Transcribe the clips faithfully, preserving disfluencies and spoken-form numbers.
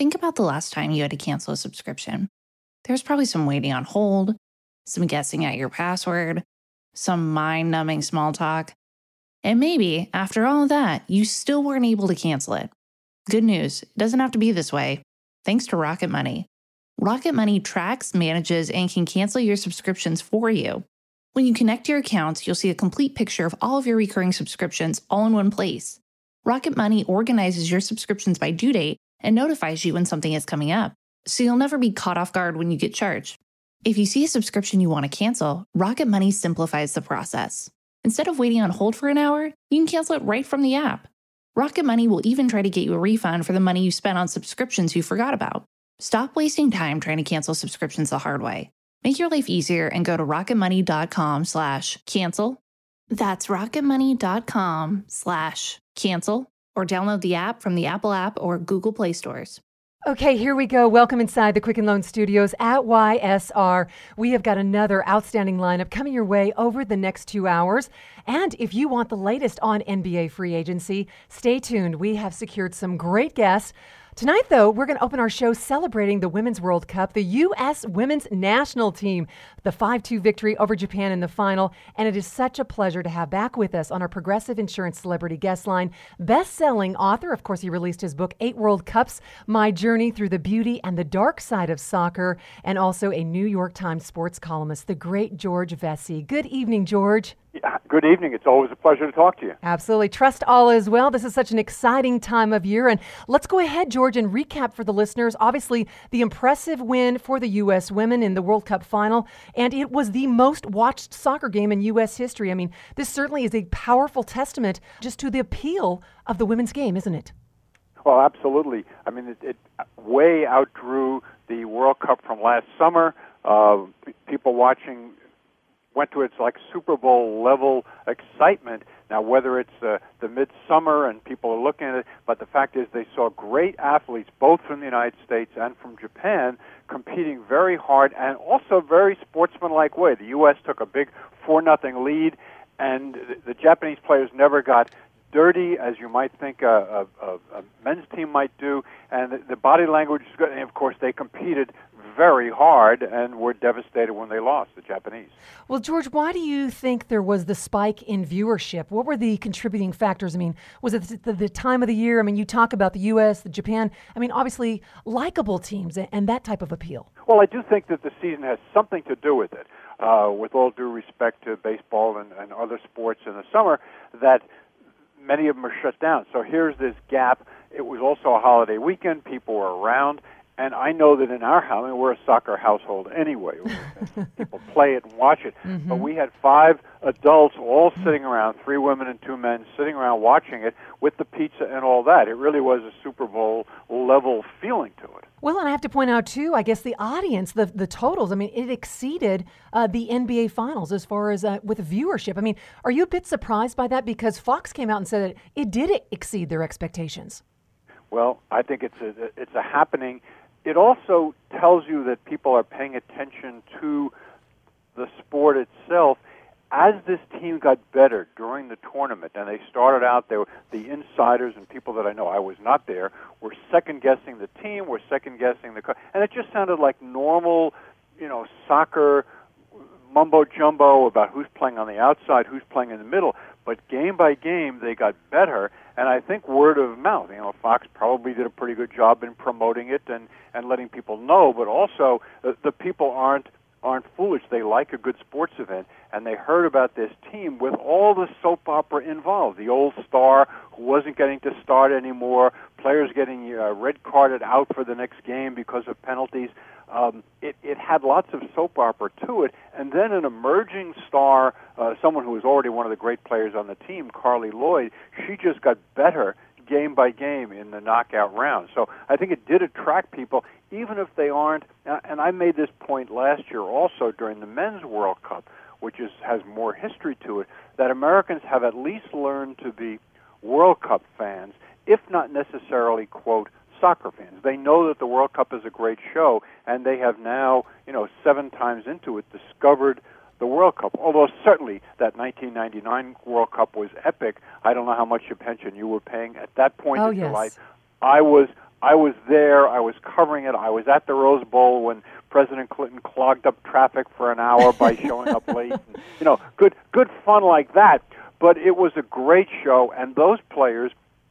think about the last time you had to cancel a subscription. There's probably some waiting on hold, some guessing at your password, some mind-numbing small talk. And maybe, after all of that, you still weren't able to cancel it. Good news, it doesn't have to be this way. Thanks to Rocket Money. Rocket Money tracks, manages, and can cancel your subscriptions for you. When you connect your accounts, you'll see a complete picture of all of your recurring subscriptions all in one place. Rocket Money organizes your subscriptions by due date and notifies you when something is coming up, so you'll never be caught off guard when you get charged. If you see a subscription you want to cancel, Rocket Money simplifies the process. Instead of waiting on hold for an hour, you can cancel it right from the app. Rocket Money will even try to get you a refund for the money you spent on subscriptions you forgot about. Stop wasting time trying to cancel subscriptions the hard way. Make your life easier and go to rocketmoney.com slash cancel. That's rocketmoney.com slash cancel or download the app from the Apple app or Google Play stores. Okay, here we go. Welcome inside the Quicken Loan Studios at Y S R. We have got another outstanding lineup coming your way over the next two hours. And if you want the latest on N B A free agency, stay tuned. We have secured some great guests. Tonight, though, we're going to open our show celebrating the Women's World Cup, the U S Women's National Team, the five two victory over Japan in the final. And it is such a pleasure to have back with us on our Progressive Insurance Celebrity Guest Line, best-selling author. Of course, he released his book, Eight World Cups, My Journey Through the Beauty and the Dark Side of Soccer, and also a New York Times sports columnist, the great George Vesey. Good evening, George. Yeah, good evening. It's always a pleasure to talk to you. Absolutely. Trust all is well. This is such an exciting time of year. And let's go ahead, George, and recap for the listeners. Obviously, the impressive win for the U S women in the World Cup final. And it was the most watched soccer game in U S history. I mean, this certainly is a powerful testament just to the appeal of the women's game, isn't it? Well, absolutely. I mean, it, it way outdrew the World Cup from last summer. Uh, people watching went to its like Super Bowl level excitement. Now, whether it's uh, the midsummer and people are looking at it, but the fact is they saw great athletes, both from the United States and from Japan, competing very hard and also very sportsmanlike way. The U S took a big four nothing lead, and the, the Japanese players never got dirty, as you might think a, a, a men's team might do, and the, the body language is good. And of course, they competed very hard and were devastated when they lost, the Japanese. Well, George, why do you think there was the spike in viewership? What were the contributing factors? I mean, was it the, the time of the year? I mean, you talk about the U S, the Japan. I mean, obviously, likable teams and that type of appeal. Well, I do think that the season has something to do with it. Uh, with all due respect to baseball and, and other sports in the summer, that many of them are shut down. So here's this gap. It was also a holiday weekend. People were around. And I know that in our house, I mean, we're a soccer household anyway. People play it and watch it. Mm-hmm. But we had five adults all sitting around, three women and two men, sitting around watching it with the pizza and all that. It really was a Super Bowl level feeling to it. Well, and I have to point out, too, I guess the audience, the the totals, I mean, it exceeded uh, the N B A Finals as far as uh, with viewership. I mean, are you a bit surprised by that? Because Fox came out and said that it did exceed their expectations. Well, I think it's a, it's a happening. It also tells you that people are paying attention to the sport itself. As this team got better during the tournament, and they started out, they were, the insiders and people that I know, I was not there, were second-guessing the team, were second-guessing the co- and it just sounded like normal, you know, soccer mumbo-jumbo about who's playing on the outside, who's playing in the middle. But game by game, they got better, and I think word of mouth. You know, Fox probably did a pretty good job in promoting it and, and letting people know, but also uh, the people aren't aren't foolish. They like a good sports event, and they heard about this team with all the soap opera involved. The old star who wasn't getting to start anymore, players getting uh, red carded out for the next game because of penalties. Um, it, it had lots of soap opera to it, and then an emerging star, uh, someone who was already one of the great players on the team, Carly Lloyd, she just got better game by game in the knockout round. So I think it did attract people, even if they aren't, and I made this point last year also during the Men's World Cup, which is, has more history to it, that Americans have at least learned to be World Cup fans, if not necessarily, quote, soccer fans. They know that the World Cup is a great show, and they have now, you know, seven times into it, discovered the World Cup. Although certainly that nineteen ninety-nine World Cup was epic. I don't know how much attention you were paying at that point oh, in yes. your life. I was I was there. I was covering it. I was at the Rose Bowl when President Clinton clogged up traffic for an hour by showing up late. And, you know, good good fun like that. But it was a great show, and those players,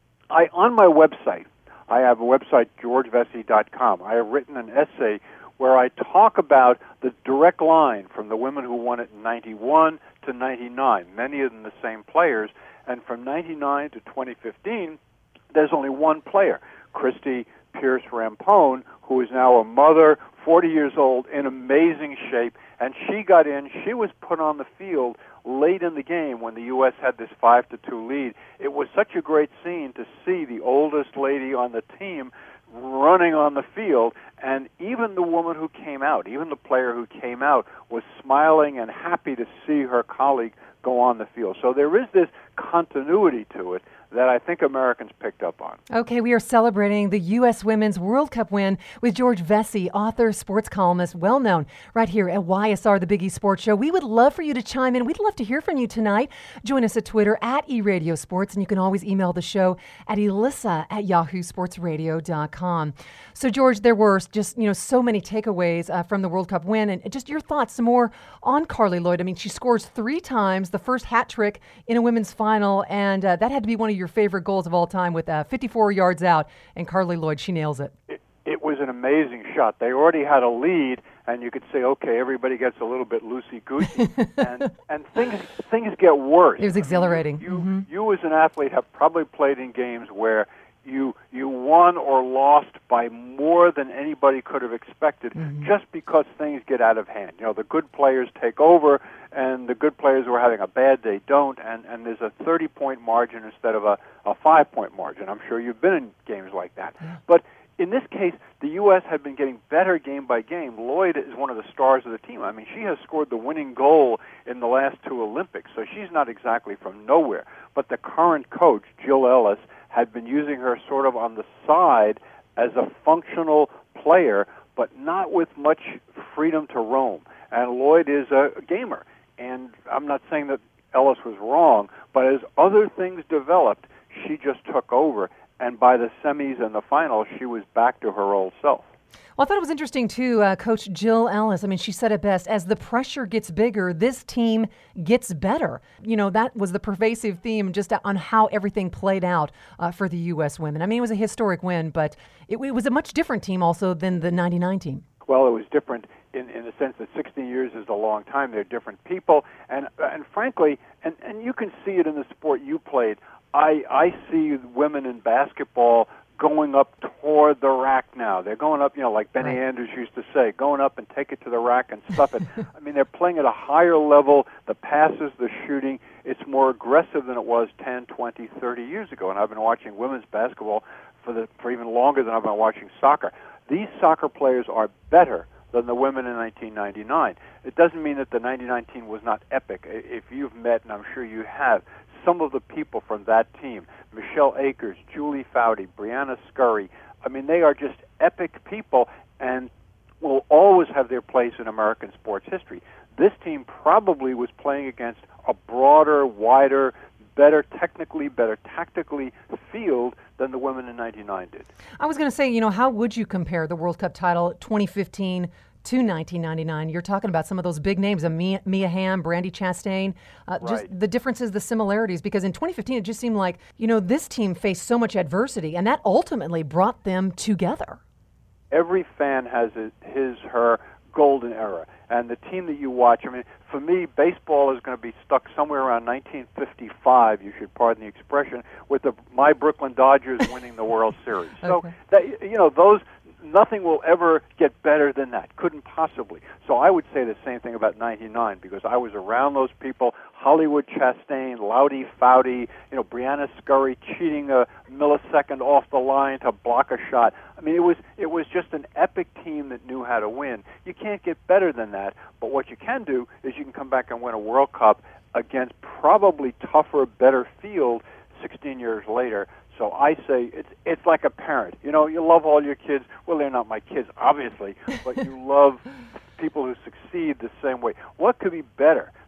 I on my website, I have a website, george vesey dot com. I have written an essay where I talk about the direct line from the women who won it in ninety-one to ninety-nine, many of them the same players, and from ninety-nine to twenty fifteen, there's only one player, Christy Pierce Rampone, who is now a mother, forty years old, in amazing shape, and she got in. She was put on the field late in the game when the U S had this five to two lead. It was such a great scene to see the oldest lady on the team running on the field, and even the woman who came out, even the player who came out, was smiling and happy to see her colleague go on the field. So there is this continuity to it that I think Americans picked up on. Okay, we are celebrating the U S Women's World Cup win with George Vesey, author, sports columnist, well-known right here at Y S R, the Big E Sports Show. We would love for you to chime in. We'd love to hear from you tonight. Join us at Twitter at eRadio Sports, and you can always email the show at elissa at yahoo sports radio dot com. So, George, there were just, you know, so many takeaways uh, from the World Cup win, and just your thoughts some more on Carli Lloyd. I mean, she scores three times, the first hat trick in a women's final, and uh, that had to be one of your favorite goals of all time with uh, fifty-four yards out, and Carli Lloyd, she nails it. it. It was an amazing shot. They already had a lead, and you could say, okay, everybody gets a little bit loosey-goosey, and, and things things get worse. It was exhilarating. You, mm-hmm. you, you as an athlete, have probably played in games where you you won or lost by more than anybody could have expected, mm-hmm. just because things get out of hand. You know, the good players take over, and the good players who are having a bad day don't, and, and there's a thirty-point margin instead of a, a five-point margin. I'm sure you've been in games like that. Yeah. But in this case, the U S had been getting better game by game. Lloyd is one of the stars of the team. I mean, she has scored the winning goal in the last two Olympics, so she's not exactly from nowhere. But the current coach, Jill Ellis, had been using her sort of on the side as a functional player, but not with much freedom to roam. And Lloyd is a gamer. And I'm not saying that Ellis was wrong, but as other things developed, she just took over. And by the semis and the final, she was back to her old self. Well, I thought it was interesting, too, uh, Coach Jill Ellis. I mean, she said it best. As the pressure gets bigger, this team gets better. You know, that was the pervasive theme just on how everything played out uh, for the U S women. I mean, it was a historic win, but it, it was a much different team also than the ninety-nine team. Well, it was different in, in the sense that sixteen years is a long time. They're different people. And, and frankly, and, and you can see it in the sport you played, I, I see women in basketball going up toward the rack now. They're going up, you know, like Benny right. Andrews used to say, going up and take it to the rack and stuff it. I mean, they're playing at a higher level. The passes, the shooting, it's more aggressive than it was ten, twenty, thirty years ago. And I've been watching women's basketball for, the, for even longer than I've been watching soccer. These soccer players are better than the women in nineteen ninety-nine. It doesn't mean that the ninety-nine team was not epic. If you've met, and I'm sure you have, some of the people from that team, Michelle Akers, Julie Foudy, Brianna Scurry, I mean, they are just epic people and will always have their place in American sports history. This team probably was playing against a broader, wider, better technically, better tactically field than the women in ninety-nine did. I was going to say, you know, how would you compare the World Cup title twenty fifteen to nineteen ninety-nine? You're talking about some of those big names, Mia, Mia Hamm, Brandi Chastain, uh, right. just the differences, the similarities, because in twenty fifteen, it just seemed like, you know, this team faced so much adversity, and that ultimately brought them together. Every fan has his, her golden era. And the team that you watch, I mean, for me, baseball is going to be stuck somewhere around nineteen fifty-five, you should pardon the expression, with the my Brooklyn Dodgers winning the World Series. Okay. So, that, you know, those, nothing will ever get better than that. Couldn't possibly. So I would say the same thing about ninety-nine, because I was around those people, Hollywood Chastain, Loudy Foudy, you know, Brianna Scurry cheating a millisecond off the line to block a shot. I mean, it was it was just an epic team that knew how to win. You can't get better than that, but what you can do is you can come back and win a World Cup against probably tougher, better field sixteen years later. So I say it's it's like a parent. You know, you love all your kids. Well, they're not my kids, obviously, but you love people who succeed the same way. What could be better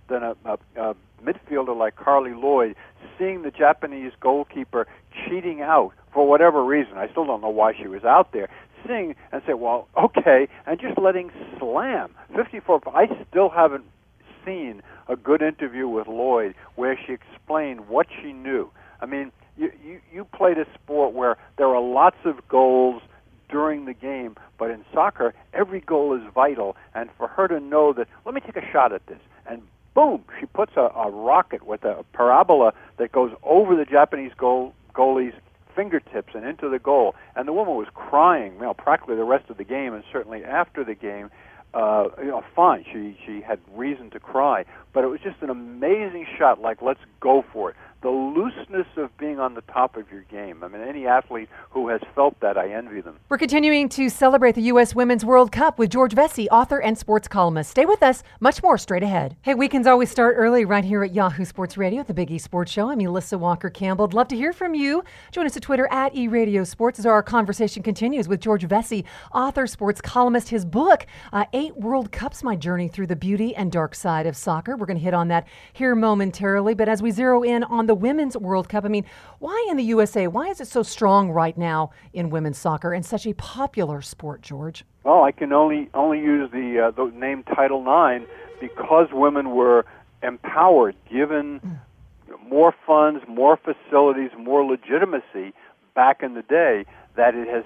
than a, a, a midfielder like Carly Lloyd seeing the Japanese goalkeeper cheating out for whatever reason. I still don't know why she was out there. Seeing and say, well, okay, and just letting slam. fifty-four, I still haven't seen a good interview with Lloyd where she explained what she knew. I mean, you, you, you played a sport where there are lots of goals during the game, but in soccer, every goal is vital, and for her to know that, let me take a shot at this, and boom, she puts a, a rocket with a parabola that goes over the Japanese goal, goalie's fingertips and into the goal, and the woman was crying, you know, practically the rest of the game, and certainly after the game. Uh, you know, fine, she she had reason to cry, but it was just an amazing shot. Like, let's go for it. The looseness of being on the top of your game. I mean, any athlete who has felt that, I envy them. We're continuing to celebrate the U S Women's World Cup with George Vesey, author and sports columnist. Stay with us. Much more straight ahead. Hey, weekends always start early right here at Yahoo Sports Radio, the Big E Sports Show. I'm Elissa Walker-Campbell. I'd love to hear from you. Join us at Twitter at eRadio Sports as our conversation continues with George Vesey, author, sports columnist. His book, uh, Eight World Cups, My Journey Through the Beauty and Dark Side of Soccer. We're going to hit on that here momentarily. But as we zero in on the Women's World Cup, I mean, why in the U S A, why is it so strong right now in women's soccer and such a popular sport, George? Well, I can only only use the, uh, the name Title nine because women were empowered, given mm. more funds, more facilities, more legitimacy back in the day, that it has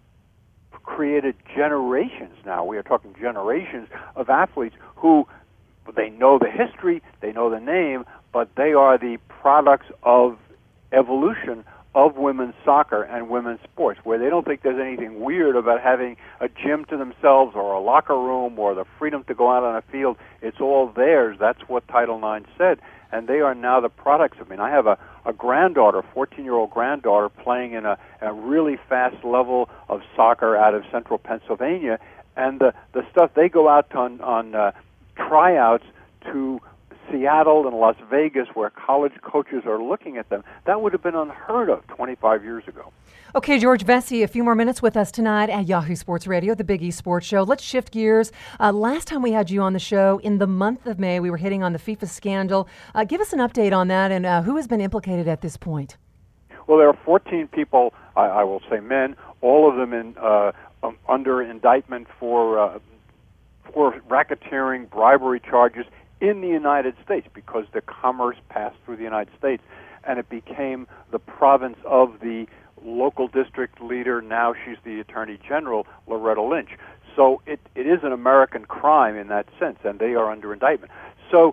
created generations now. We are talking generations of athletes who, they know the history, they know the name, but they are the products of evolution of women's soccer and women's sports, where they don't think there's anything weird about having a gym to themselves or a locker room or the freedom to go out on a field. It's all theirs. That's what Title nine said, and they are now the products. I mean, I have a, a granddaughter, fourteen-year-old granddaughter, playing in a, a really fast level of soccer out of central Pennsylvania, and the, the stuff they go out on, on uh, tryouts to Seattle and Las Vegas, where college coaches are looking at them, that would have been unheard of twenty-five years ago. Okay, George Vesey, a few more minutes with us tonight at Yahoo Sports Radio, the Big E Sports Show. Let's shift gears. Uh, last time we had you on the show, in the month of May, we were hitting on the FIFA scandal. Uh, give us an update on that, and uh, who has been implicated at this point? Well, there are fourteen people, I, I will say men, all of them in uh, um, under indictment for uh, for racketeering, bribery charges in the United States, because the commerce passed through the United States, and it became the province of the local district leader. Now she's the Attorney General, Loretta Lynch. So it, it is an American crime in that sense, and they are under indictment. So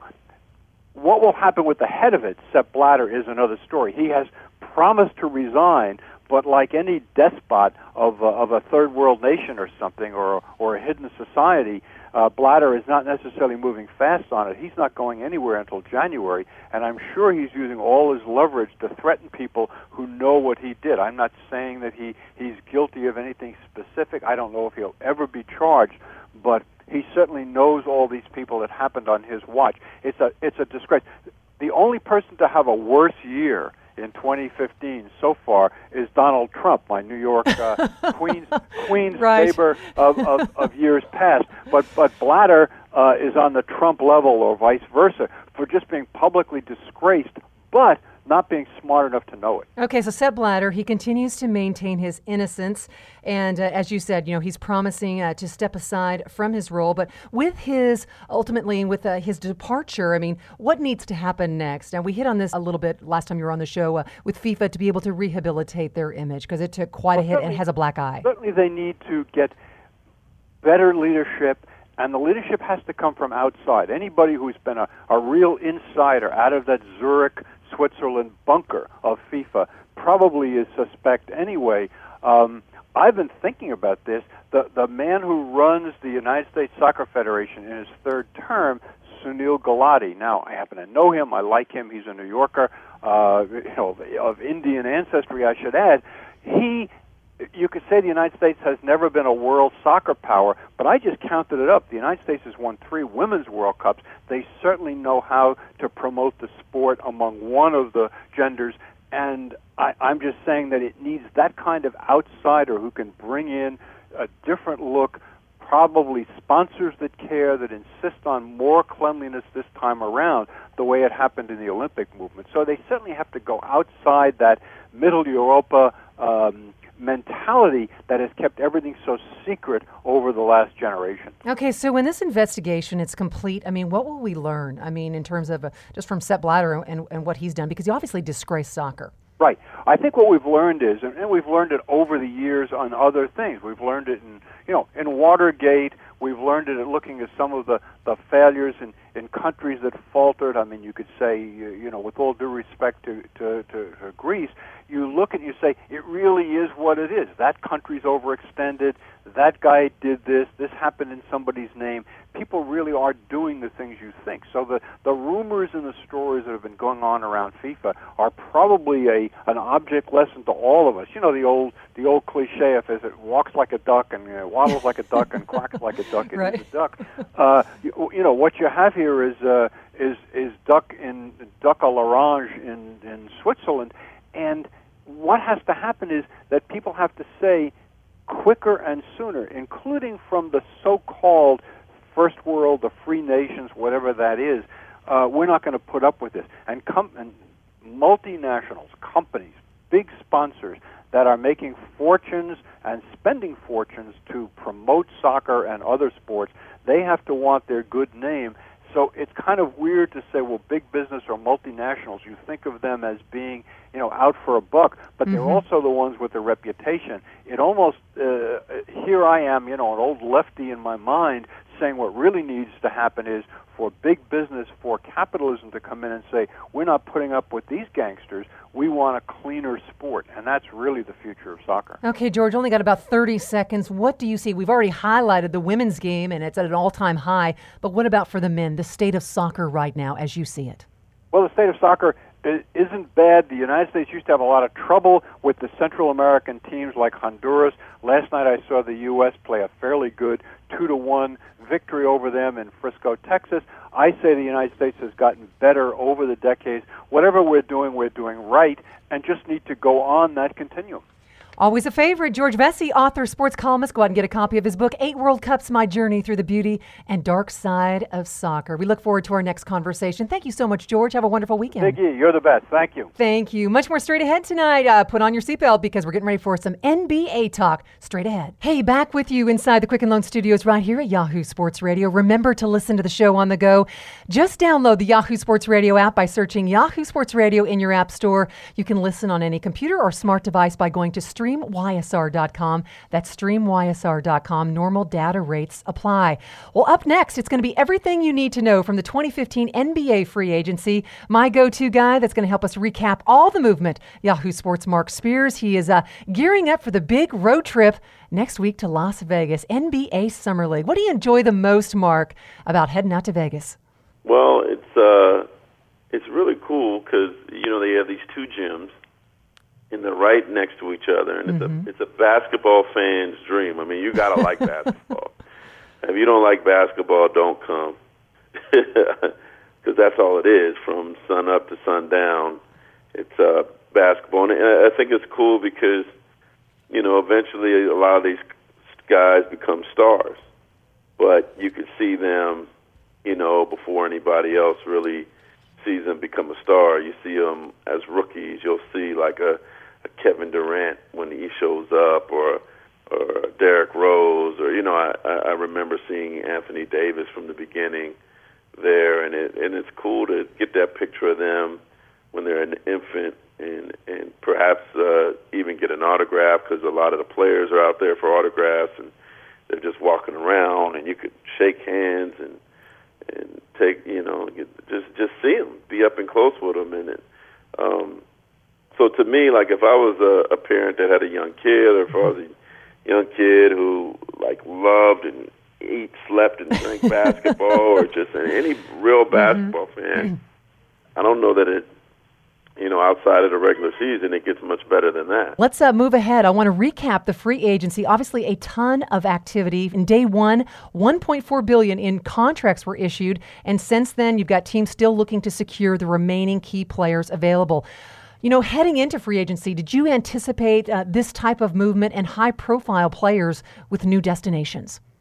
what will happen with the head of it, Sepp Blatter, is another story. He has promised to resign, but like any despot of, uh, of a third world nation or something, or, or a hidden society, Uh, Blatter is not necessarily moving fast on it. He's not going anywhere until January, and I'm sure he's using all his leverage to threaten people who know what he did. I'm not saying that he, he's guilty of anything specific. I don't know if he'll ever be charged, but he certainly knows all these people that happened on his watch. It's a, it's a disgrace. The only person to have a worse year in twenty fifteen so far is Donald Trump, my New York uh, Queens Queens right. neighbor of, of, of years past. But but Blatter uh, is on the Trump level, or vice versa, for just being publicly disgraced, but not being smart enough to know it. Okay, so Sepp Blatter, he continues to maintain his innocence, and uh, as you said, you know, he's promising uh, to step aside from his role. But with his ultimately with uh, his departure, I mean, what needs to happen next? And we hit on this a little bit last time you were on the show uh, with FIFA to be able to rehabilitate their image, because it took quite well, a hit and has a black eye. Certainly, they need to get better leadership. And the leadership has to come from outside. Anybody who's been a, a real insider out of that Zurich, Switzerland bunker of FIFA probably is suspect anyway. Um, I've been thinking about this. The, the man who runs the United States Soccer Federation in his third term, Sunil Gulati. Now, I happen to know him. I like him. He's a New Yorker, uh, you know, of Indian ancestry, I should add. He... You could say the United States has never been a world soccer power, but I just counted it up. The United States has won three women's World Cups. They certainly know how to promote the sport among one of the genders, and I, I'm just saying that it needs that kind of outsider who can bring in a different look, probably sponsors that care, that insist on more cleanliness this time around, the way it happened in the Olympic movement. So they certainly have to go outside that middle Europa um, mentality that has kept everything so secret over the last generation. Okay, so when this investigation is complete, I mean, what will we learn? I mean, in terms of uh, just from Sepp Blatter and, and what he's done, because he obviously disgraced soccer. Right. I think what we've learned is, and we've learned it over the years on other things. We've learned it in, you know, in Watergate. We've learned it at looking at some of the, the failures in, in countries that faltered. I mean, you could say, you know, with all due respect to, to, to, to Greece, you look and you say, it really is what it is. That country's overextended. That guy did this. This happened in somebody's name. People really are doing the things you think. So the, the rumors and the stories that have been going on around FIFA are probably a an object lesson to all of us. You know, the old the old cliche, if it walks like a duck and uh, waddles like a duck and quacks like a duck, it right. is a duck. Uh, you, you know, what you have here is uh, is is duck in duck à l'orange in in Switzerland, and what has to happen is that people have to say quicker and sooner, including from the so-called first world, the free nations, whatever that is. Uh, we're not going to put up with this. And, com- and multinationals, companies, big sponsors that are making fortunes and spending fortunes to promote soccer and other sports, they have to want their good name. So it's kind of weird to say, well, big business or multinationals, you think of them as being, you know, out for a buck, but mm-hmm. they're also the ones with the reputation. It almost, uh, here I am, you know, an old lefty in my mind, saying what really needs to happen is for big business, for capitalism to come in and say, we're not putting up with these gangsters, we want a cleaner sport, and that's really the future of soccer. Okay, George, only got about thirty seconds. What do you see? We've already highlighted the women's game, and it's at an all-time high, but what about for the men, the state of soccer right now as you see it? Well, the state of soccer isn't bad. The United States used to have a lot of trouble with the Central American teams like Honduras. Last night I saw the U S play a fairly good two to one victory over them in Frisco, Texas. I say the United States has gotten better over the decades. Whatever we're doing, we're doing right, and just need to go on that continuum. Always a favorite. George Vesey, author, sports columnist. Go out and get a copy of his book, Eight World Cups, My Journey Through the Beauty and Dark Side of Soccer. We look forward to our next conversation. Thank you so much, George. Have a wonderful weekend. Ziggy, you're the best. Thank you. Thank you. Much more straight ahead tonight. Uh, put on your seatbelt because we're getting ready for some N B A talk straight ahead. Hey, back with you inside the Quicken Loan Studios right here at Yahoo Sports Radio. Remember to listen to the show on the go. Just download the Yahoo Sports Radio app by searching Yahoo Sports Radio in your app store. You can listen on any computer or smart device by going to stream Y S R dot com. That's stream Y S R dot com. Normal data rates apply. Well, up next, it's going to be everything you need to know from the twenty fifteen N B A free agency. My go-to guy that's going to help us recap all the movement, Yahoo Sports' Mark Spears. He is uh, gearing up for the big road trip next week to Las Vegas, N B A Summer League. What do you enjoy the most, Mark, about heading out to Vegas? Well, it's uh, it's really cool because, you know, they have these two gyms, and they're right next to each other, and mm-hmm. it's a it's a basketball fan's dream. I mean, you gotta like basketball. If you don't like basketball, don't come, because that's all it is from sun up to sundown. It's uh, basketball, and I think it's cool because, you know, eventually a lot of these guys become stars, but you can see them, you know, before anybody else really sees them become a star. You see them as rookies. You'll see like a Kevin Durant when he shows up, or or Derrick Rose, or, you know, I, I remember seeing Anthony Davis from the beginning there, and it and it's cool to get that picture of them when they're an infant, and and perhaps uh, even get an autograph, because a lot of the players are out there for autographs, and they're just walking around, and you could shake hands and and take, you know, get, just just see them, be up and close with them, and it, um. So to me, like if I was a, a parent that had a young kid, or if I was a young kid who like loved and ate, slept, and drank basketball, or just any real basketball mm-hmm. fan, I don't know that it, you know, outside of the regular season, it gets much better than that. Let's uh, move ahead. I want to recap the free agency. Obviously, a ton of activity. In day one, one point four billion dollars in contracts were issued, and since then, you've got teams still looking to secure the remaining key players available. You know, heading into free agency, did you anticipate uh, this type of movement and high-profile players with new destinations? Um,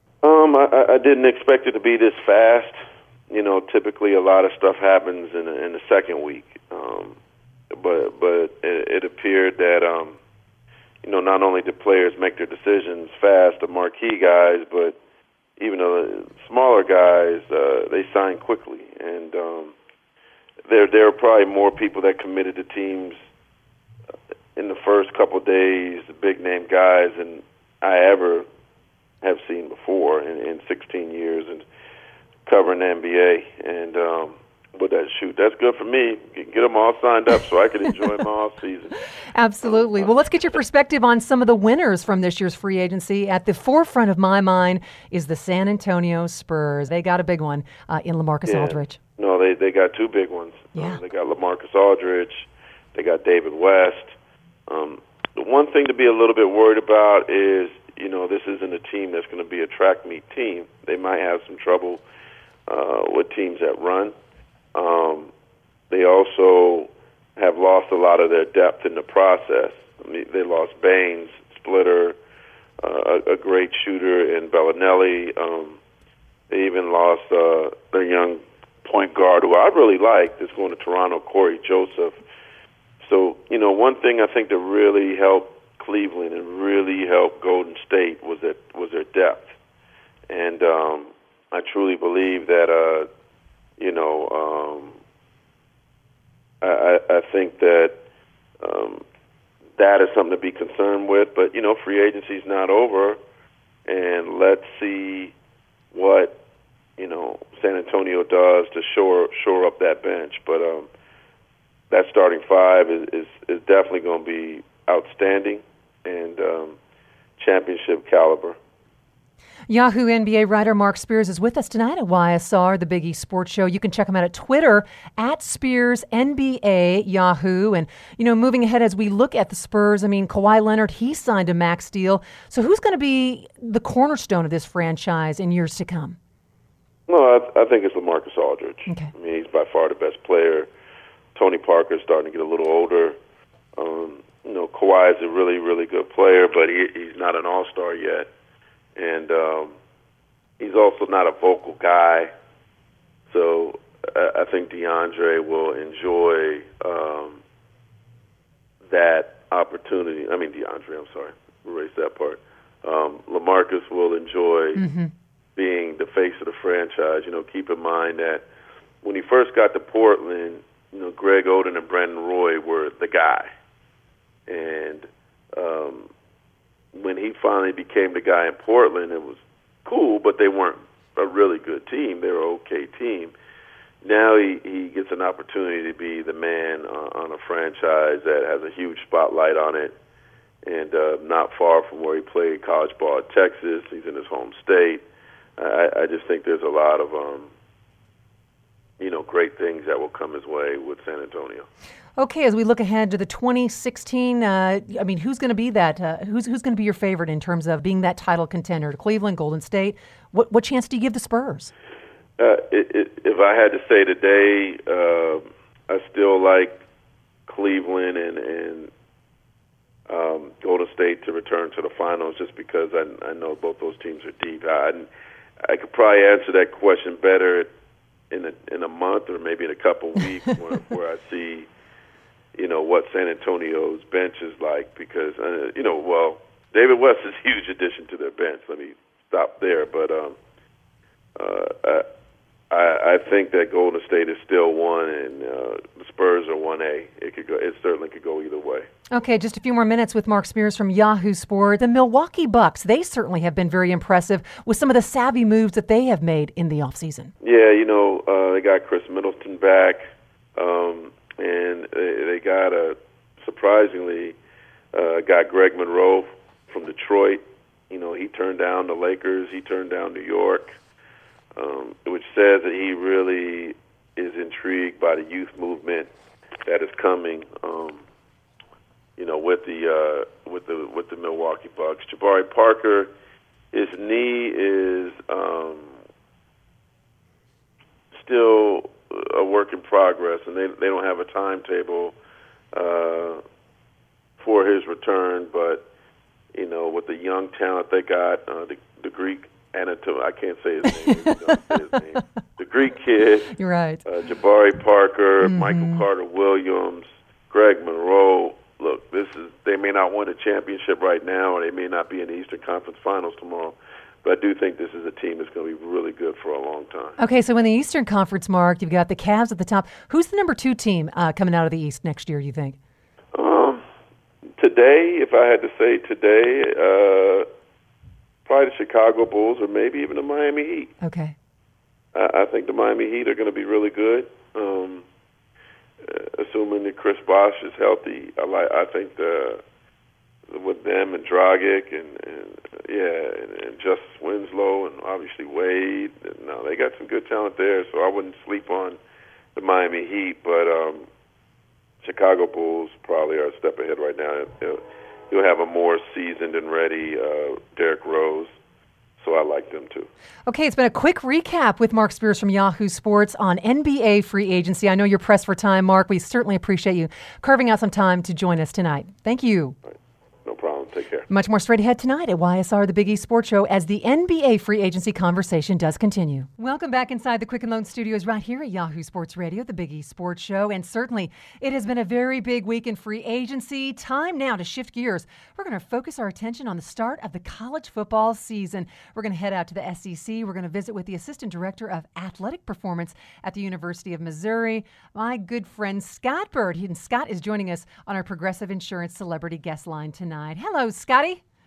Um, I, I didn't expect it to be this fast. You know, typically a lot of stuff happens in, in the second week. Um, but but it, it appeared that, um, you know, not only did players make their decisions fast, the marquee guys, but even the smaller guys, uh, they signed quickly. And um, there, there are probably more people that committed to teams in the first couple of days, the big-name guys, than I ever have seen before in, in sixteen years and covering the N B A. And um, but that shoot, that's good for me. Get them all signed up so I can enjoy my off season. Absolutely. Well, let's get your perspective on some of the winners from this year's free agency. At the forefront of my mind is the San Antonio Spurs. They got a big one uh, in LaMarcus yeah. Aldridge. No, they they got two big ones. Yeah. Um, they got LaMarcus Aldridge. They got David West. Um, the one thing to be a little bit worried about is, you know, this isn't a team that's going to be a track meet team. They might have some trouble uh, with teams that run. Um, they also have lost a lot of their depth in the process. I mean, they lost Baines, Splitter, uh, a, a great shooter in Bellinelli. Um, they even lost uh, their young point guard, who I really like, that's going to Toronto, Corey Joseph. So, you know, one thing I think that really helped Cleveland and really helped Golden State was that was their depth. And um, I truly believe that, uh, you know, um, I, I think that um, that is something to be concerned with. But, you know, free agency is not over, and let's see what, you know, San Antonio does to shore shore up that bench. But um, that starting five is, is, is definitely going to be outstanding and um, championship caliber. Yahoo N B A writer Mark Spears is with us tonight at Y S R, the Big East Sports Show. You can check him out at Twitter, at Spears N B A Yahoo. And, you know, moving ahead as we look at the Spurs, I mean, Kawhi Leonard, he signed a max deal. So who's going to be the cornerstone of this franchise in years to come? Well, I, I think it's LaMarcus Aldridge. Okay. I mean, he's by far the best player. Tony Parker's starting to get a little older. Um, you know, Kawhi is a really, really good player, but he, he's not an all-star yet. And um, he's also not a vocal guy. So I, I think DeAndre will enjoy um, that opportunity. I mean, DeAndre, I'm sorry. Erase that part. Um, LaMarcus will enjoy mm-hmm. being the face of the franchise. You know, keep in mind that when he first got to Portland, you know, Greg Oden and Brandon Roy were the guy. And um, when he finally became the guy in Portland, it was cool, but they weren't a really good team. They were an okay team. Now he, he gets an opportunity to be the man uh, on a franchise that has a huge spotlight on it, and uh, not far from where he played college ball at Texas. He's in his home state. I, I just think there's a lot of um, you know, great things that will come his way with San Antonio. Okay, as we look ahead to the twenty sixteen, uh, I mean, who's going to be that? Uh, who's who's going to be your favorite in terms of being that title contender? Cleveland, Golden State. What what chance do you give the Spurs? Uh, it, it, if I had to say today, uh, I still like Cleveland and, and um, Golden State to return to the finals, just because I, I know both those teams are deep. I, I could probably answer that question better in a, in a month or maybe in a couple of weeks where, where I see, you know, what San Antonio's bench is like, because, uh, you know, well, David West is a huge addition to their bench. Let me stop there. But um, uh, I, I think that Golden State is still one, and uh, the Spurs are one A. It could go. It certainly could go either way. Okay, just a few more minutes with Mark Spears from Yahoo Sports. The Milwaukee Bucks, they certainly have been very impressive with some of the savvy moves that they have made in the offseason. Yeah, you know, uh, they got Chris Middleton back, um, and they, they got a, surprisingly, uh, got Greg Monroe from Detroit. You know, he turned down the Lakers. He turned down New York, um, which says that he really is intrigued by the youth movement that is coming. Um, You know, with the uh, with the with the Milwaukee Bucks, Jabari Parker, his knee is um, still a work in progress, and they they don't have a timetable uh, for his return. But you know, with the young talent they got, uh, the, the Greek Anato, I can't say his name. Maybe don't say his name. The Greek kid. You're right. Uh, Jabari Parker, Mm-hmm. Michael Carter-Williams, Greg Monroe. Look, this is they may not win a championship right now, or they may not be in the Eastern Conference Finals tomorrow, but I do think this is a team that's going to be really good for a long time. Okay, so in the Eastern Conference, Mark, you've got the Cavs at the top. Who's the number two team uh, coming out of the East next year, you think? Um, today, if I had to say today, uh, probably the Chicago Bulls or maybe even the Miami Heat. Okay. I, I think the Miami Heat are going to be really good, um, uh, assuming that Chris Bosh is healthy. I like. I think the with them and Dragic and, and yeah, and, and Justice Winslow and obviously Wade. And, no, they got some good talent there, so I wouldn't sleep on the Miami Heat. But um, Chicago Bulls probably are a step ahead right now. You'll, you'll have a more seasoned and ready uh, Derrick Rose, so I like them too. Okay, it's been a quick recap with Mark Spears from Yahoo Sports on N B A free agency. I know you're pressed for time, Mark. We certainly appreciate you carving out some time to join us tonight. Thank you. Right. No problem. Take care. Much more straight ahead tonight at Y S R, the Big East Sports Show, as the N B A free agency conversation does continue. Welcome back inside the Quicken Loan Studios right here at Yahoo Sports Radio, the Big East Sports Show. And certainly, it has been a very big week in free agency. Time now to shift gears. We're going to focus our attention on the start of the college football season. We're going to head out to the S E C. We're going to visit with the Assistant Director of Athletic Performance at the University of Missouri, my good friend Scott Bird. He, and Scott is joining us on our Progressive Insurance Celebrity Guest Line tonight. Hello, Scotty.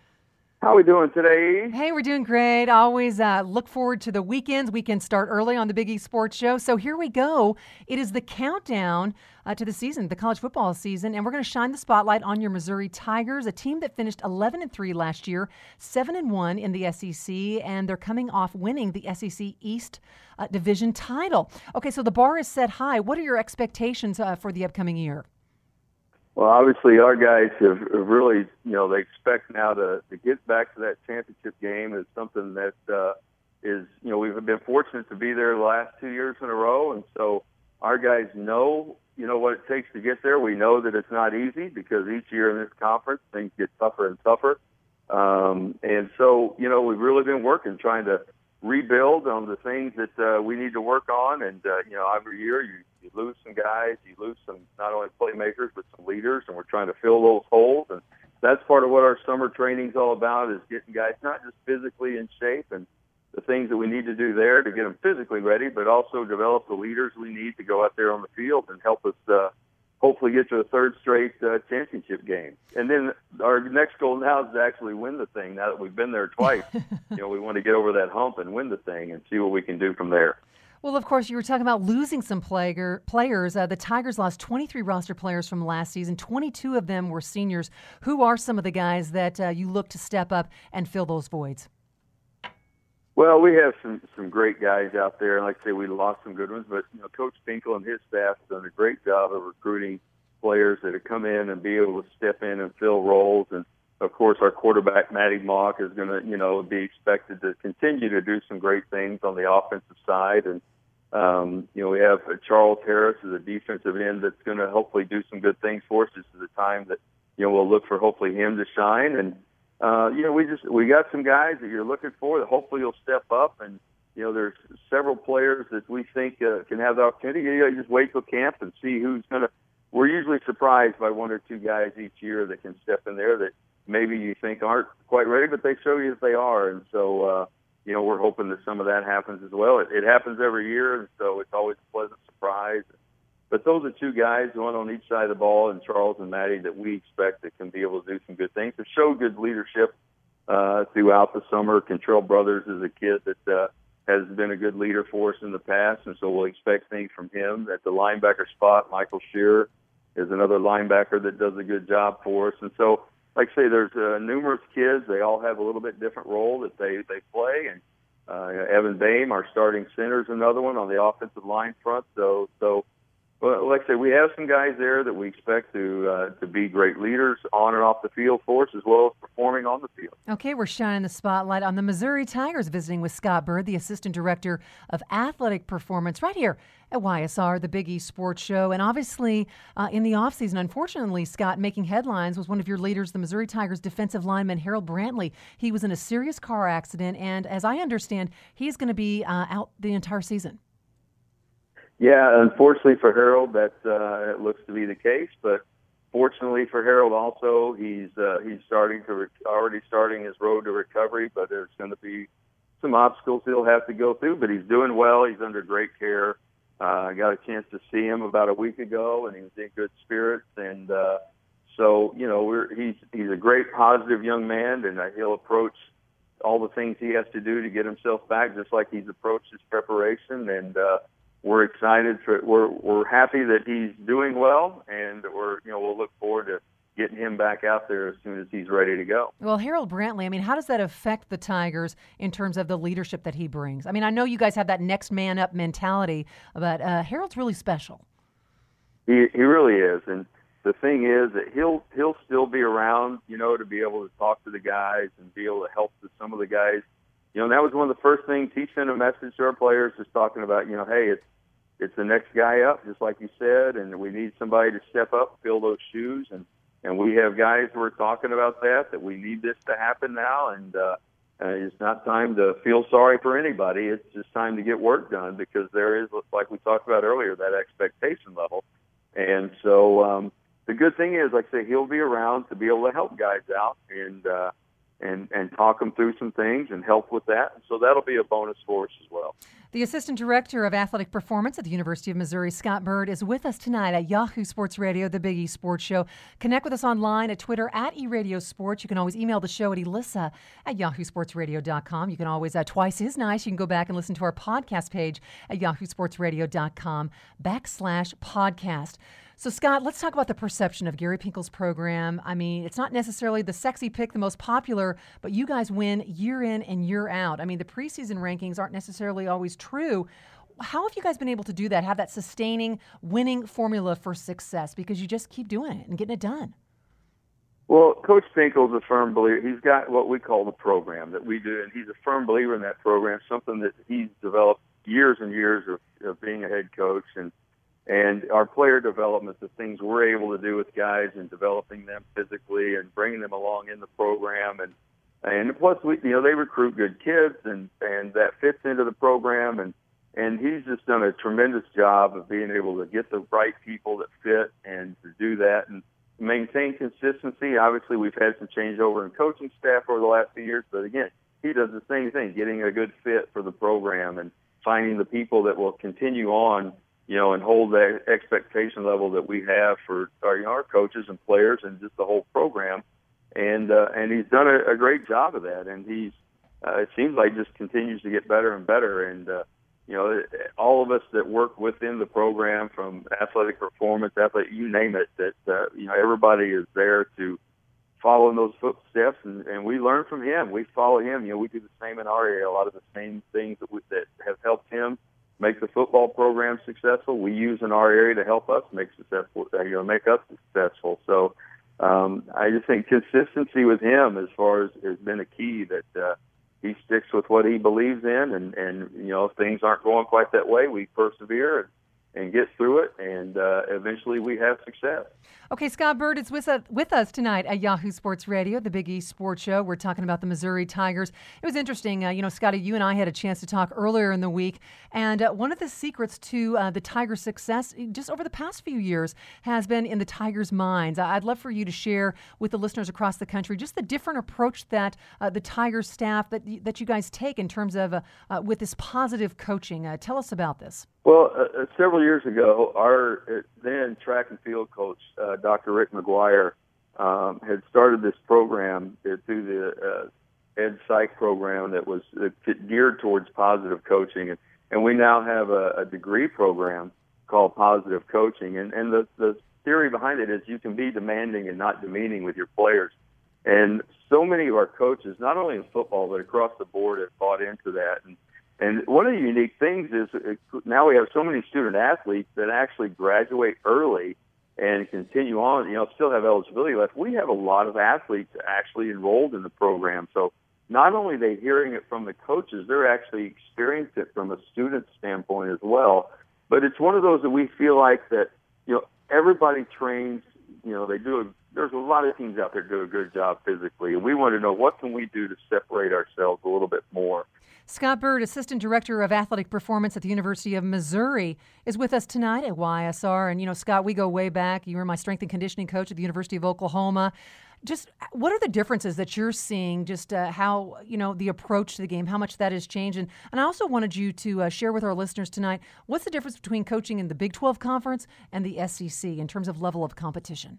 How are we doing today? Hey, we're doing great. Always uh, look forward to the weekends. Weekends start early on the Big East Sports Show. So here we go. It is the countdown uh, to the season, the college football season, and we're going to shine the spotlight on your Missouri Tigers, a team that finished eleven and three last year, seven and one in the S E C, and they're coming off winning the S E C East uh, Division title. Okay, so the bar is set high. What are your expectations uh, for the upcoming year? Well, obviously, our guys have have really, you know, they expect now to, to get back to that championship game is something that uh, is, you know, we've been fortunate to be there the last two years in a row. And so our guys know, you know, what it takes to get there. We know that it's not easy because each year in this conference, things get tougher and tougher. Um, and so, you know, we've really been working, trying to rebuild on the things that uh, we need to work on. And, uh, you know, every year you, you lose some guys, you lose some not only playmakers, but some leaders, and we're trying to fill those holes. And that's part of what our summer training is all about, is getting guys not just physically in shape and the things that we need to do there to get them physically ready, but also develop the leaders we need to go out there on the field and help us uh, hopefully get to a third straight uh, championship game. And then our next goal now is to actually win the thing. Now that we've been there twice, you know, we want to get over that hump and win the thing and see what we can do from there. Well, of course, you were talking about losing some player, players. Uh, the Tigers lost twenty-three roster players from last season. twenty-two of them were seniors. Who are some of the guys that uh, you look to step up and fill those voids? Well, we have some, some great guys out there. Like I say, we lost some good ones, but you know, Coach Finkel and his staff have done a great job of recruiting players that have come in and be able to step in and fill roles. And of course, our quarterback Matty Mock is going to, you know, be expected to continue to do some great things on the offensive side. And um, you know, we have Charles Harris as a defensive end that's going to hopefully do some good things for us. This is a time that, you know, we'll look for hopefully him to shine. And Uh, you know, we just we got some guys that you're looking for that hopefully will step up, and you know, there's several players that we think uh, can have the opportunity. You know, you just wait till camp and see who's going to. We're usually surprised by one or two guys each year that can step in there that maybe you think aren't quite ready, but they show you that they are, and so uh, you know, we're hoping that some of that happens as well. It, it happens every year, and so it's always a pleasant surprise. But those are two guys, one on each side of the ball, and Charles and Matty, that we expect that can be able to do some good things, to show good leadership uh, throughout the summer. Contrell Brothers is a kid that uh, has been a good leader for us in the past, and so we'll expect things from him. At the linebacker spot, Michael Shearer is another linebacker that does a good job for us. And so, like I say, there's uh, numerous kids. They all have a little bit different role that they, they play, and uh, Evan Boehm, our starting center, is another one on the offensive line front. So, so Well, like I said, we have some guys there that we expect to uh, to be great leaders on and off the field for us, as well as performing on the field. Okay, we're shining the spotlight on the Missouri Tigers, visiting with Scott Bird, the Assistant Director of Athletic Performance, right here at Y S R, the Big East Sports Show. And obviously, uh, in the offseason, unfortunately, Scott, making headlines was one of your leaders, the Missouri Tigers defensive lineman Harold Brantley. He was in a serious car accident, and as I understand, he's going to be uh, out the entire season. Yeah, unfortunately for Harold, that uh, it looks to be the case. But fortunately for Harold, also he's uh, he's starting to re- already starting his road to recovery. But there's going to be some obstacles he'll have to go through. But he's doing well. He's under great care. Uh, I got a chance to see him about a week ago, and he was in good spirits. And uh, so you know, we're, he's he's a great, positive young man, and uh, he'll approach all the things he has to do to get himself back, just like he's approached his preparation. And uh, We're excited for we're we're happy that he's doing well, and we're you know we'll look forward to getting him back out there as soon as he's ready to go. Well, Harold Brantley, I mean, how does that affect the Tigers in terms of the leadership that he brings? I mean, I know you guys have that next man up mentality, but uh, Harold's really special. He he really is, and the thing is that he'll he'll still be around, you know, to be able to talk to the guys and be able to help with some of the guys. You know, and that was one of the first things he sent a message to our players, just talking about, you know, hey, it's it's the next guy up, just like you said, and we need somebody to step up, fill those shoes, and and we have guys who are talking about that, that we need this to happen now, and uh, uh, it's not time to feel sorry for anybody. It's just time to get work done, because there is, like we talked about earlier, that expectation level. And so um, the good thing is, like I say, he'll be around to be able to help guys out and uh, and and talk them through some things and help with that. And so that'll be a bonus for us as well. The Assistant Director of Athletic Performance at the University of Missouri, Scott Bird, is with us tonight at Yahoo Sports Radio, the Big East Sports Show. Connect with us online at Twitter at eRadio Sports. You can always email the show at Elissa at yahoo sports radio dot com. You can always, uh, twice is nice, you can go back and listen to our podcast page at yahoo sports radio dot com backslash podcast. So, Scott, let's talk about the perception of Gary Pinkel's program. I mean, it's not necessarily the sexy pick, the most popular, but you guys win year in and year out. I mean, the preseason rankings aren't necessarily always true. How have you guys been able to do that, have that sustaining, winning formula for success? Because you just keep doing it and getting it done. Well, Coach Pinkel's a firm believer. He's got what we call the program that we do, and he's a firm believer in that program, something that he's developed years and years of, of being a head coach. And And our player development, the things we're able to do with guys and developing them physically and bringing them along in the program. And and plus, we you know, they recruit good kids, and, and that fits into the program. And, and he's just done a tremendous job of being able to get the right people that fit and to do that and maintain consistency. Obviously, we've had some changeover in coaching staff over the last few years, but again, he does the same thing, getting a good fit for the program and finding the people that will continue on, you know, and hold that expectation level that we have for our, you know, our coaches and players and just the whole program. And uh, and he's done a, a great job of that. And he's, uh, it seems like just continues to get better and better. And, uh, you know, all of us that work within the program, from athletic performance, athletic, you name it, that, uh, you know, everybody is there to follow in those footsteps. And, and we learn from him. We follow him. You know, we do the same in our area, a lot of the same things that, we, that have helped him make the football program successful, we use in our area to help us make successful, you know, make us successful. So um, I just think consistency with him, as far as has been a key, that uh, he sticks with what he believes in, and, and you know, if things aren't going quite that way, we persevere and, and get through it, and uh, eventually we have success. Okay, Scott Bird is with us, with us tonight at Yahoo Sports Radio, the Big East Sports Show. We're talking about the Missouri Tigers. It was interesting. Uh, you know, Scotty, you and I had a chance to talk earlier in the week, and uh, one of the secrets to uh, the Tigers' success just over the past few years has been in the Tigers' minds. I'd love for you to share with the listeners across the country just the different approach that uh, the Tigers staff, that, that you guys take in terms of uh, uh, with this positive coaching. Uh, tell us about this. Well, uh, several years ago, our uh, then track and field coach, uh, Doctor Rick McGuire, um, had started this program uh, through the uh, Ed Psych program that was uh, geared towards positive coaching. And, and we now have a, a degree program called Positive Coaching. And, and the, the theory behind it is you can be demanding and not demeaning with your players. And so many of our coaches, not only in football, but across the board, have bought into that. And And one of the unique things is now we have so many student athletes that actually graduate early and continue on, you know, still have eligibility left. We have a lot of athletes actually enrolled in the program. So not only are they hearing it from the coaches, they're actually experiencing it from a student standpoint as well. But it's one of those that we feel like that, you know, everybody trains, you know, they do a, there's a lot of teams out there do a good job physically. And we want to know what can we do to separate ourselves a little bit more. Scott Bird, Assistant Director of Athletic Performance at the University of Missouri, is with us tonight at Y S R. And, you know, Scott, we go way back. You were my strength and conditioning coach at the University of Oklahoma. Just what are the differences that you're seeing, just uh, how, you know, the approach to the game, how much that has changed? And, and I also wanted you to uh, share with our listeners tonight, what's the difference between coaching in the Big twelve Conference and the S E C in terms of level of competition?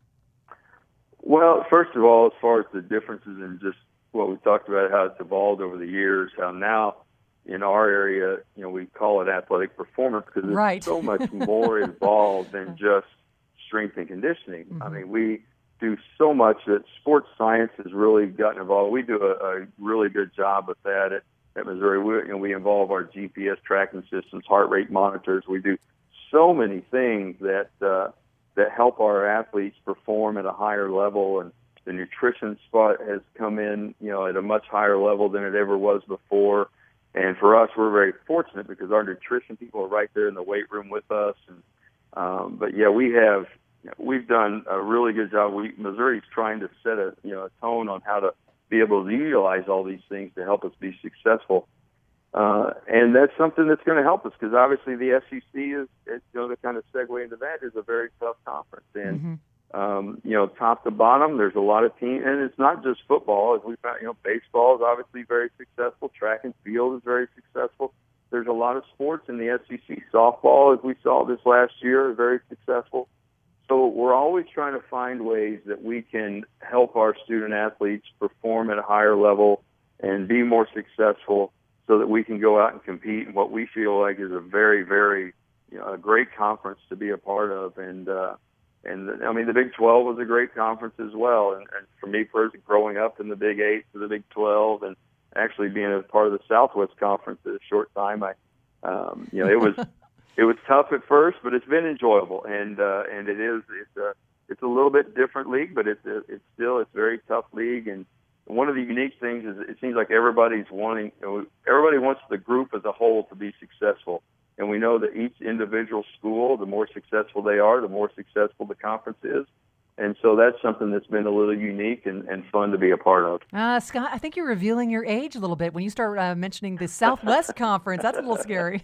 Well, first of all, as far as the differences in just what we talked about, how it's evolved over the years, how now in our area, you know, we call it athletic performance because it's right. so much more involved than just strength and conditioning. Mm-hmm. I mean, we do so much that sports science has really gotten involved. We do a, a really good job with that at, at Missouri. We, you know, we involve our G P S tracking systems, heart rate monitors. We do so many things that uh, that help our athletes perform at a higher level, and the nutrition spot has come in, you know, at a much higher level than it ever was before. And for us, we're very fortunate because our nutrition people are right there in the weight room with us. And, um, but yeah, we have, you know, we've done a really good job. We, Missouri's trying to set a, you know, a tone on how to be able to utilize all these things to help us be successful. Uh, and that's something that's going to help us because obviously the S E C is, it, you know, to kind of segue into that, is a very tough conference. And, mm-hmm. Um, you know, top to bottom, there's a lot of teams, and it's not just football. As we found, you know, baseball is obviously very successful. Track and field is very successful. There's a lot of sports in the S E C. Softball, as we saw this last year, is very successful. So we're always trying to find ways that we can help our student athletes perform at a higher level and be more successful so that we can go out and compete in what we feel like is a very, very, you know, a great conference to be a part of. And, uh, And, I mean, the Big twelve was a great conference as well. And, and for me personally, growing up in the Big eight to the Big twelve and actually being a part of the Southwest Conference at a short time, I, um, you know, it was it was tough at first, but it's been enjoyable. And uh, and it is it's a it's a little bit different league, but it's a, it's still it's a very tough league. And one of the unique things is it seems like everybody's wanting you know, everybody wants the group as a whole to be successful. And we know that each individual school, the more successful they are, the more successful the conference is. And so that's something that's been a little unique and, and fun to be a part of. Uh, Scott, I think you're revealing your age a little bit when you start uh, mentioning the Southwest Conference. That's a little scary.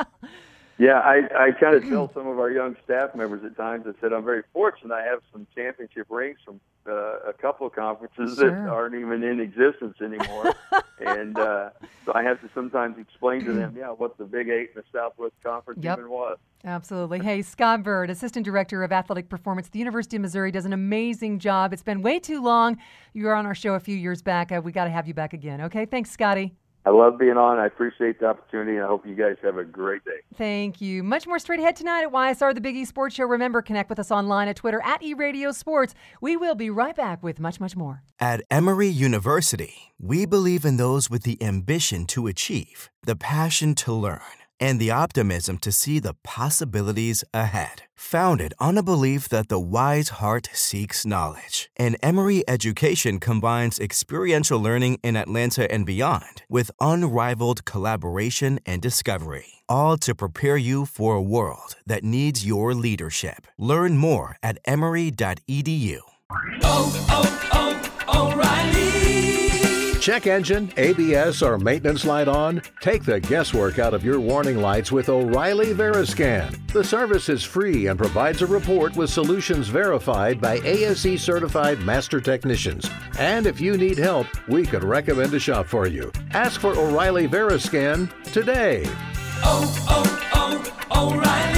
Yeah, I, I kind of tell some of our young staff members at times, I said, I'm very fortunate I have some championship rings from uh, a couple of conferences sure. that aren't even in existence anymore. and uh, so I have to sometimes explain to them, yeah, what the Big Eight and the Southwest Conference yep. even was. Absolutely. Hey, Scott Bird, Assistant Director of Athletic Performance at the University of Missouri, does an amazing job. It's been way too long. You were on our show a few years back. Uh, we got to have you back again. Okay, thanks, Scotty. I love being on. I appreciate the opportunity, and I hope you guys have a great day. Thank you. Much more straight ahead tonight at Y S R, the Big E Sports Show. Remember, connect with us online at Twitter at eRadio Sports. We will be right back with much, much more. At Emory University, we believe in those with the ambition to achieve, the passion to learn, and the optimism to see the possibilities ahead. Founded on a belief that the wise heart seeks knowledge, and Emory education combines experiential learning in Atlanta and beyond with unrivaled collaboration and discovery, all to prepare you for a world that needs your leadership. Learn more at emory dot e d u. Oh, oh, oh, O'Reilly. Check engine, A B S, or maintenance light on? Take the guesswork out of your warning lights with O'Reilly Veriscan. The service is free and provides a report with solutions verified by A S E certified master technicians. And if you need help, we could recommend a shop for you. Ask for O'Reilly Veriscan today. Oh, oh, oh, O'Reilly.